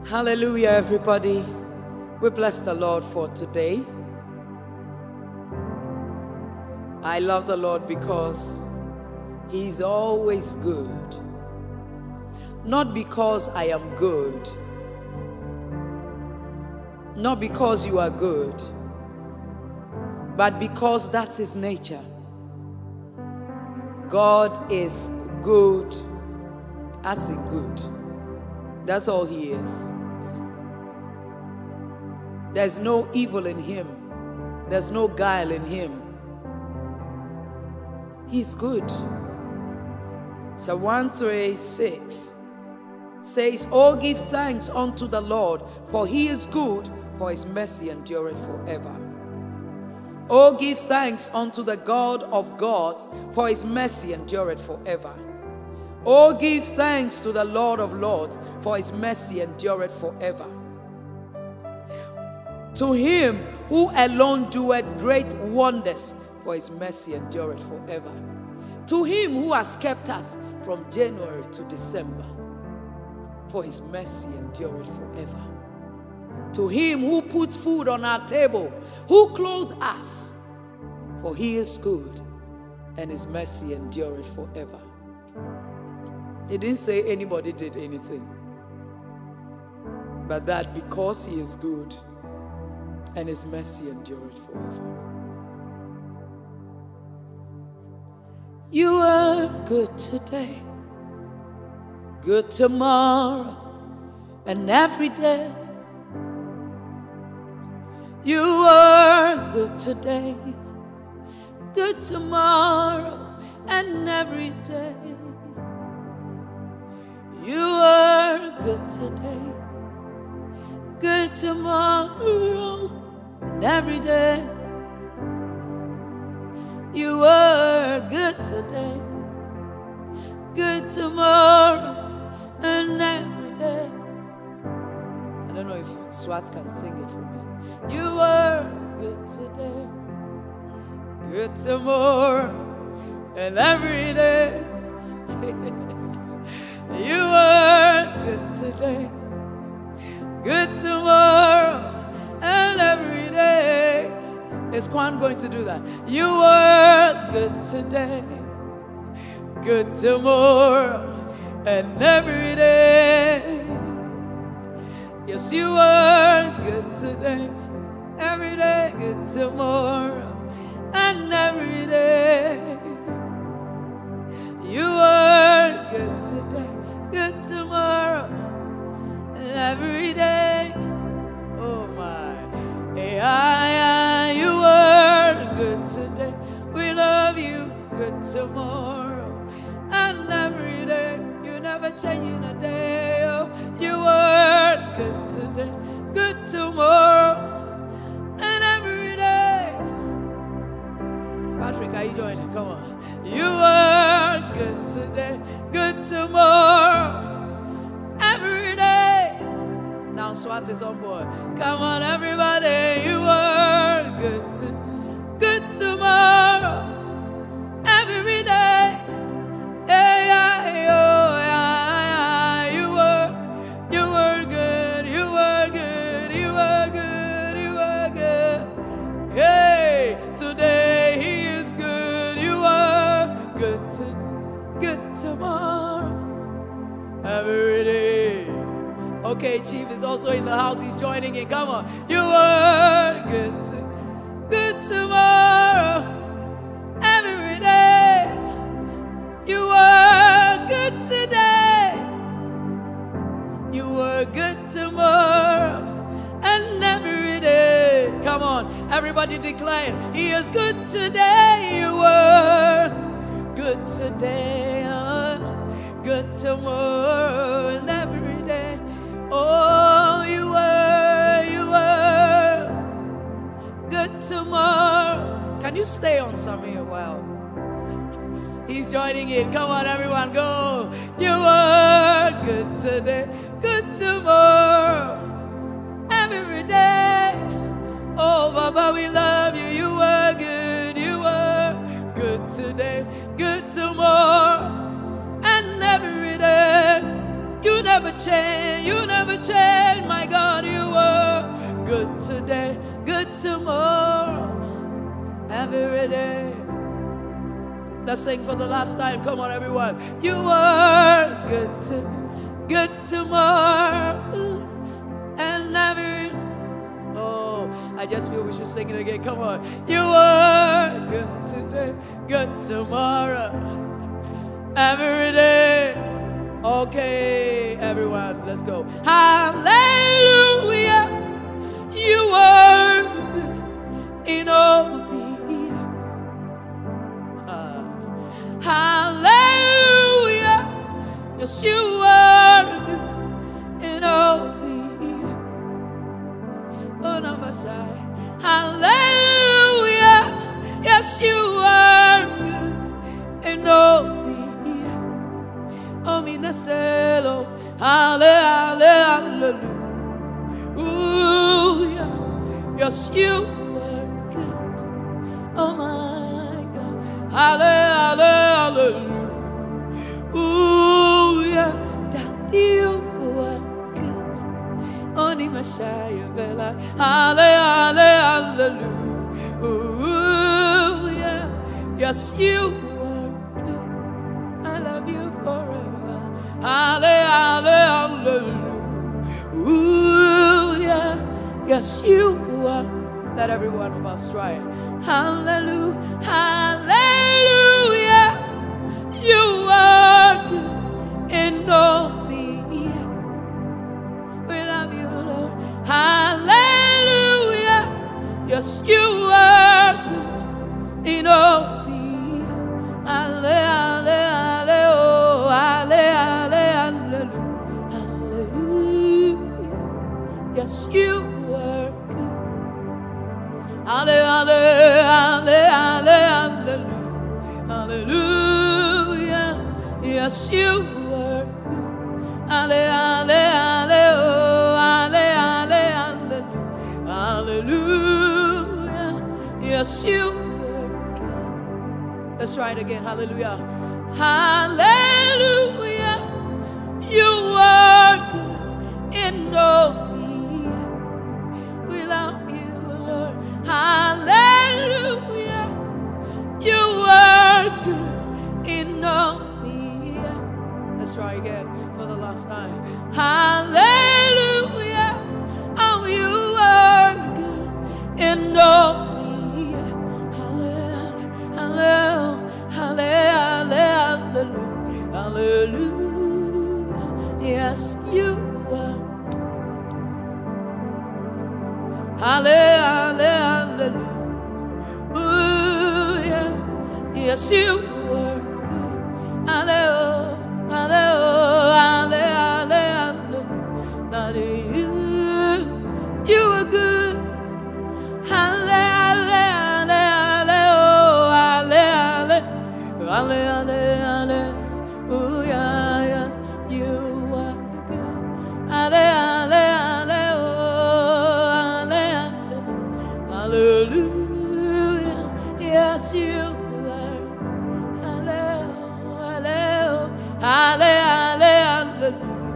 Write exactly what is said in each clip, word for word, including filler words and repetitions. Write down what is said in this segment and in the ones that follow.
Hallelujah, everybody. We bless the Lord for today. I love the Lord because He's always good. Not because I am good. Not because you are good. But because that's His nature. God is good, as in good. That's all He is. There's no evil in Him. There's no guile in Him. He's good. So one three six says, "Oh, give thanks unto the Lord, for He is good, for His mercy endureth forever. Oh, give thanks unto the God of gods, for His mercy endureth forever. Oh, give thanks to the Lord of lords, for His mercy endureth forever. To Him who alone doeth great wonders, for His mercy endureth forever. To Him who has kept us from January to December, for His mercy endureth forever. To Him who put food on our table, who clothed us, for He is good, and His mercy endureth forever." It didn't say anybody did anything, but that because He is good, and His mercy endureth forever. You are good today, good tomorrow, and every day. You are good today, good tomorrow, and every day. You are good today, good tomorrow, and every day. You are good today, good tomorrow, and every day. I don't know if Swat can sing it for me. You are good today, good tomorrow, and every day. You are good today, good tomorrow, and every day. Is Kwan going to do that? You are good today, good tomorrow, and every day. Yes, you are good today, every day, good tomorrow, and every day. You are good today, good tomorrow, and every day. Oh my, yeah, yeah, you are good today. We love you, good tomorrow, and every day. You never change in a day. Oh, you are good today, good tomorrow, and every day. Patrick, are you joining? Come on. You are good today, good tomorrow, every day. Now Swat is on board. Come on, everybody. You are good to, good tomorrow, every day. Yeah, yeah, oh, yeah, yeah. You were, you were good, you were good, you were good, you were good. Hey, today He is good. You are good to, good tomorrow, every day. Okay, Chief is also in the house. He's joining in. Come on. You are good to, good tomorrow, every day. You are good today. You are good tomorrow, and every day. Come on, everybody declare, He is good today. You are good today, good tomorrow, and every day. Oh, you were, you were good tomorrow. Can you stay on some here? Well, he's joining in. Come on, everyone, go. You were good today, good tomorrow, every day. Oh, Baba, we love you. You were good, you were good today, good tomorrow, and every day. You never never change, you never change, my God. You were good today, good tomorrow, every day. Let's sing for the last time. Come on, everyone. You were good to, good tomorrow, and every. Oh, I just feel we should sing it again. Come on. You were good today, good tomorrow, every day. Okay, everyone, let's go. Hallelujah. You were good in all the years. Uh, hallelujah. Yes, you were good in all the years. Oh, no, Messiah. Hallelujah. Yes, you were good in all the years. Oh, minaselo. Hallelujah. Yes, you were good. Oh my God. Hallelujah. That you were good. Only Messiah Bella. Hallelujah. Yes, you were good. I love you forever. Hallelujah. Yes, you are. Let every one of us try it. Hallelujah. Hallelujah. You are good in all the years. We love you, Lord. Hallelujah. Yes, you are good in all the years. Hallelujah. Hallelujah. Yes, you were good. Hallelujah. Hallelujah. Yes, you were good. Hallelujah. Hallelujah. Yes, you were good. Let's try it again. Hallelujah. Hallelujah. You were good in all the years. We love you, Lord. Hallelujah. You were good in all the years. Let's try again for the last time. Hallelujah. Oh, you were good in all the years. Hallelujah. Hallelujah. Hallelujah. Yes, you were. Hallelujah. Yes, you were good. Hallelujah. Hallelujah. You were good. Hallelujah. Hallelujah. Yes, you were good. Hallelujah. Hallelujah. Yes, you were. Hallelujah. Hallelujah.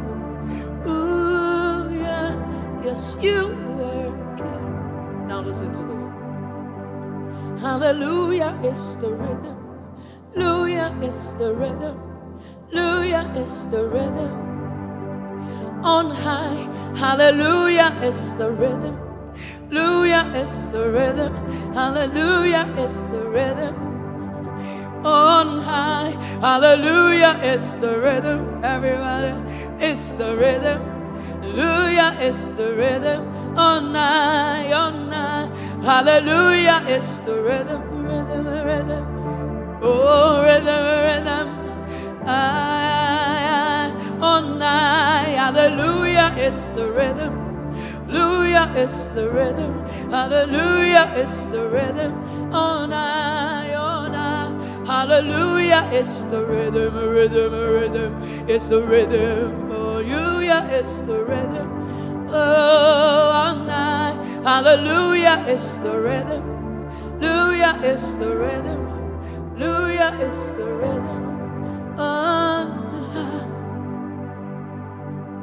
Yes, you were good. Now listen to this. Hallelujah is the rhythm. Hallelujah is the rhythm. Hallelujah is the rhythm. On high. Hallelujah is the rhythm. Hallelujah is the rhythm. Hallelujah is the rhythm. On high. Hallelujah is the rhythm. Everybody, it's the rhythm. Hallelujah is the rhythm. On high, on high. Hallelujah is the rhythm. Rhythm, rhythm. Oh, rhythm, rhythm. Ah, on high. Hallelujah is the rhythm. Hallelujah is the rhythm. Hallelujah is the rhythm. On high, on high. Hallelujah is the rhythm, rhythm, rhythm. It's the rhythm. Hallelujah is the rhythm. Oh, on high. Hallelujah is the rhythm. Hallelujah is the rhythm. Hallelujah is the rhythm. On high.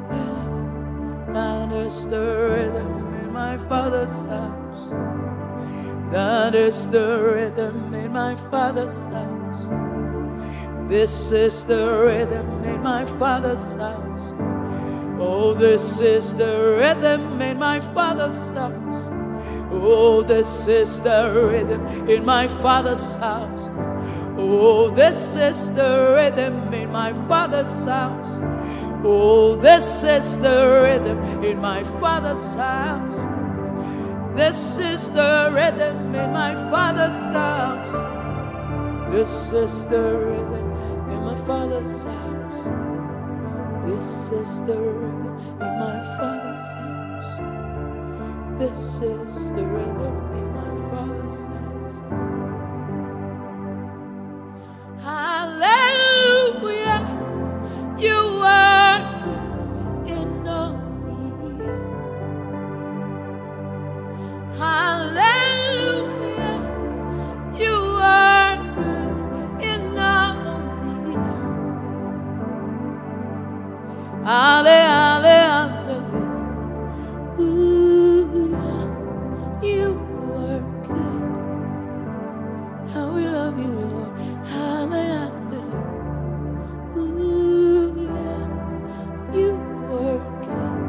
is the rhythm in my Father's house. That is the rhythm in my Father's house. This is the rhythm in my Father's house. Oh, this is the rhythm in my Father's house. Oh, this is the rhythm in my Father's house. Oh, this is the rhythm in my Father's house. Oh, this is the rhythm in my Father's house. This is the rhythm in my Father's house. This is the rhythm in my Father's house. This is the rhythm in my Father's house. This is the rhythm in my Father's house. Hallelujah, you are good in all the earth. Hallelujah, you are good in all the earth. Hallelujah, you are good. How we love you, Lord. Hallelujah, you are good.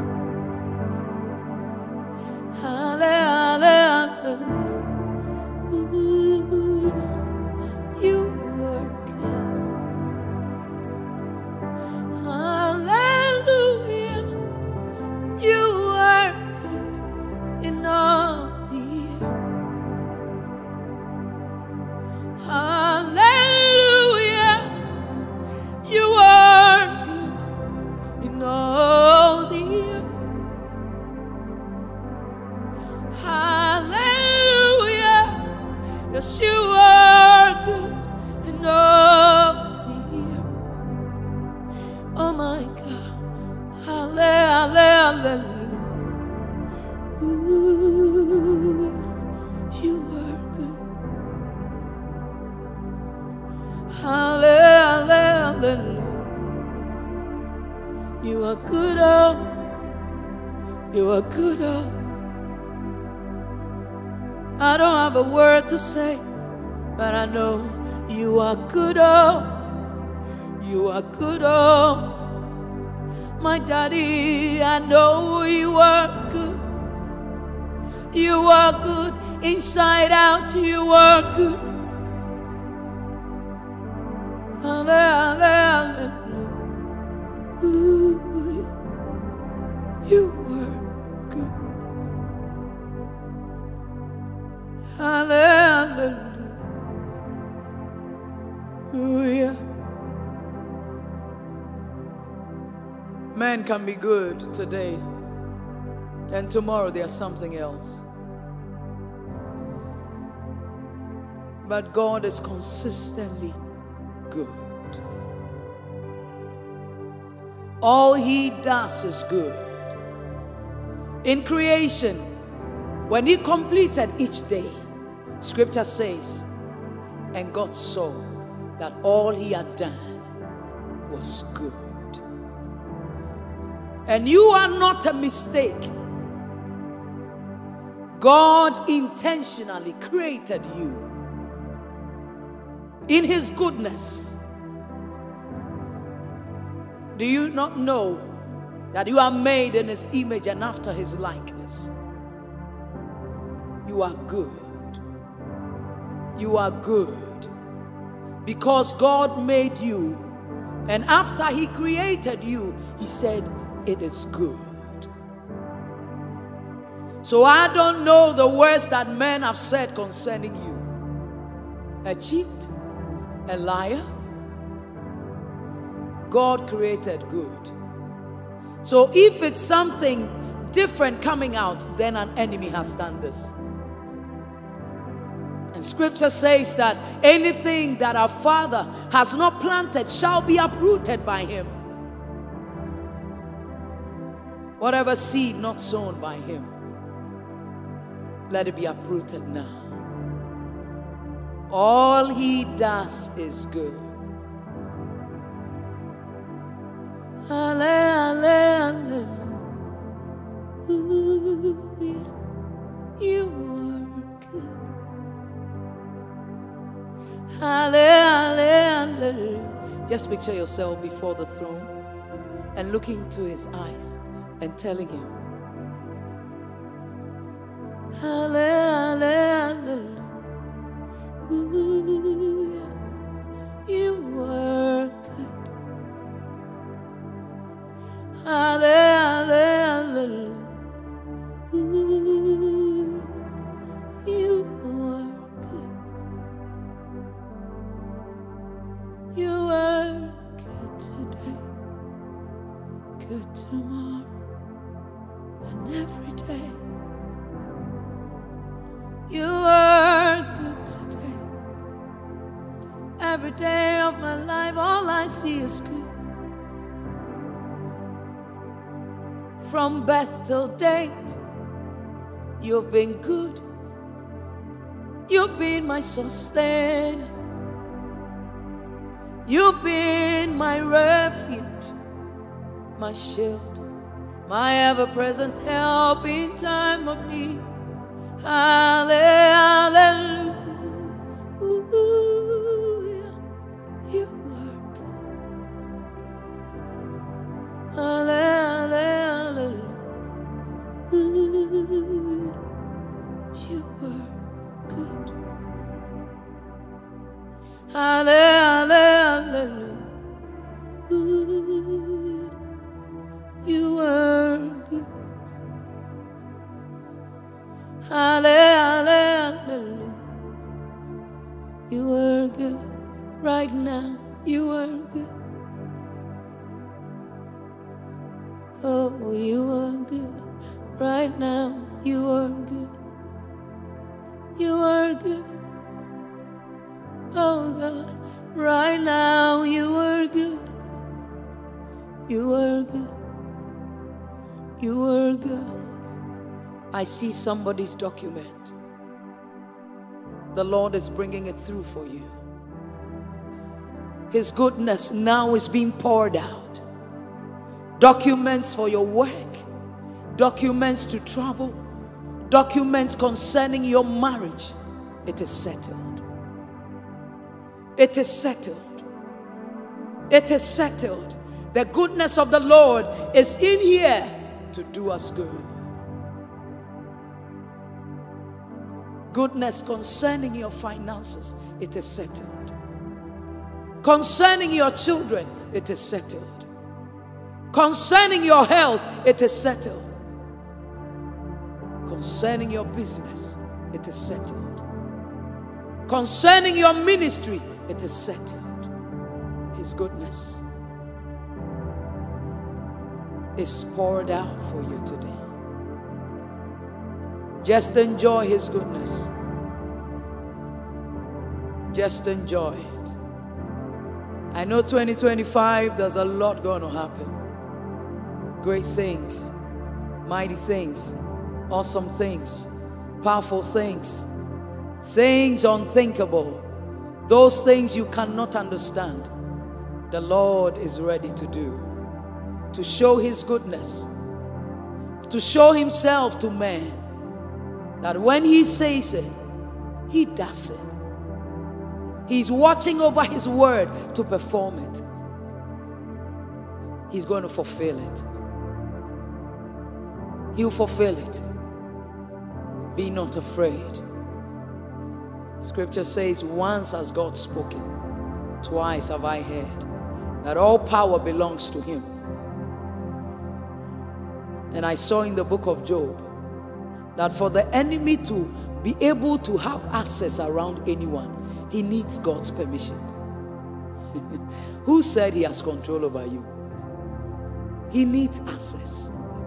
Hallelujah, you are good. Hallelujah, you are good in all the earth. Hallelujah, you are good in all the earth. Hallelujah, yes, you are good in all the earth. Oh my God, hallelujah. Ooh, you are good. Hallelujah. You are good, oh. You are good, oh. I don't have a word to say, but I know you are good, oh. You are good, oh. My daddy, I know you are good. You are good inside out. You are good. Hallelujah. Ooh, you are good. Hallelujah. Man can be good today, and tomorrow there's something else. But God is consistently good. All He does is good. In creation, when He completed each day, Scripture says, and God saw that all He had done was good. And you are not a mistake. God intentionally created you in His goodness. Do you not know that you are made in His image and after His likeness? You are good. You are good because God made you, and after He created you, He said, it is good. So I don't know the words that men have said concerning you. A cheat, a liar. God created good. So if it's something different coming out, then an enemy has done this. And Scripture says that anything that our Father has not planted shall be uprooted by Him. Whatever seed not sown by Him, let it be uprooted now. All He does is good. Hallelujah. Just picture yourself before the throne and looking into his eyes and telling him, hallelujah, you were good. Hallelujah, you were good. You were good today, good tomorrow, and every day. You are good today. Every day of my life, all I see is good. From birth till date, you've been good. You've been my sustainer. You've been my refuge, my shield, my ever-present help in time of need. Hallelujah, you are good. Hallelujah, you are good. Hallelujah, you are good. Hallelujah, you are good. Right now, you are good. Oh, you are good. Right now, you are good. You are good. Oh God, right now, you are good. You are good. You are good. I see somebody's document. The Lord is bringing it through for you. His goodness now is being poured out. Documents for your work, documents to travel, documents concerning your marriage. It is settled. It is settled. It is settled. The goodness of the Lord is in here to do us good. Goodness concerning your finances, it is settled. Concerning your children, it is settled. Concerning your health, it is settled. Concerning your business, it is settled. Concerning your ministry, it is settled. His goodness is poured out for you today. Just enjoy His goodness. Just enjoy it. I know twenty twenty-five, there's a lot going to happen. Great things, mighty things, awesome things, powerful things, things unthinkable, those things you cannot understand. The Lord is ready to do, to show His goodness, to show Himself to man, that when He says it, He does it. He's watching over His word to perform it. He's going to fulfill it. He'll fulfill it. Be not afraid. Scripture says, once has God spoken, twice have I heard, that all power belongs to Him. And I saw in the book of Job that for the enemy to be able to have access around anyone, he needs God's permission. Who said he has control over you? He needs access.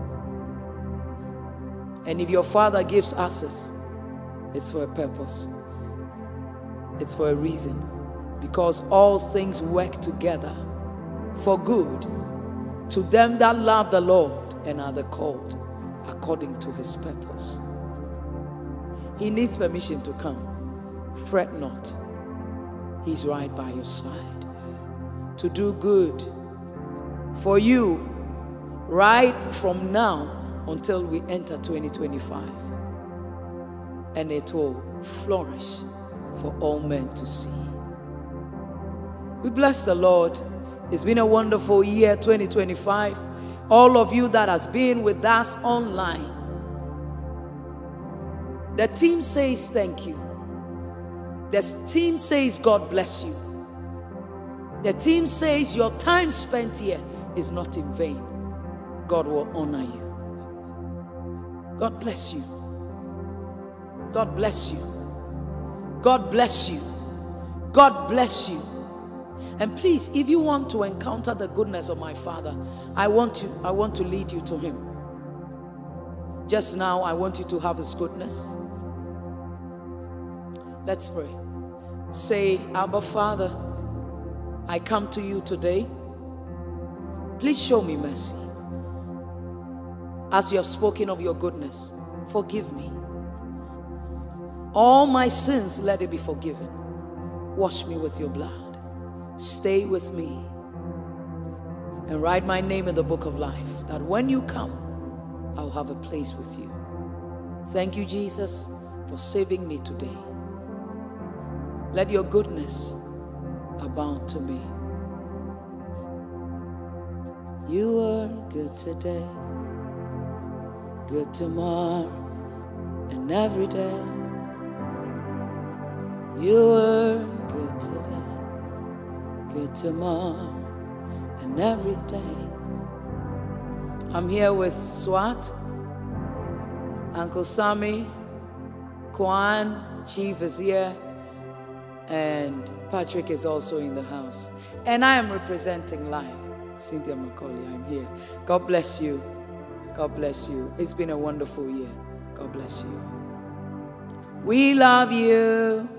And if your Father gives access, it's for a purpose. It's for a reason. Because all things work together for good to them that love the Lord and are the called according to His purpose. He needs permission to come. Fret not. He's right by your side to do good for you right from now until we enter twenty twenty-five. And it will flourish for all men to see. We bless the Lord It's been a wonderful year, twenty twenty-five. All of you that has been with us online. The team says thank you. The team says God bless you. The team says your time spent here is not in vain. God will honor you. God bless you. God bless you. God bless you. God bless you. And please, if you want to encounter the goodness of my Father, I want you, I want to lead you to Him. Just now, I want you to have His goodness. Let's pray. Say, Abba Father, I come to you today. Please show me mercy. As you have spoken of your goodness, forgive me. All my sins, let it be forgiven. Wash me with your blood. Stay with me. And write my name in the book of life, that when you come, I'll have a place with you. Thank you, Jesus, for saving me today. Let your goodness abound to me. You are good today, good tomorrow, and every day. You are good today, good tomorrow, and every day. I'm here with Swat, Uncle Sammy, Kwan, Chief is here, and Patrick is also in the house. And I am representing live. Cynthia Macaulay, I'm here. God bless you. God bless you. It's been a wonderful year. God bless you. We love you.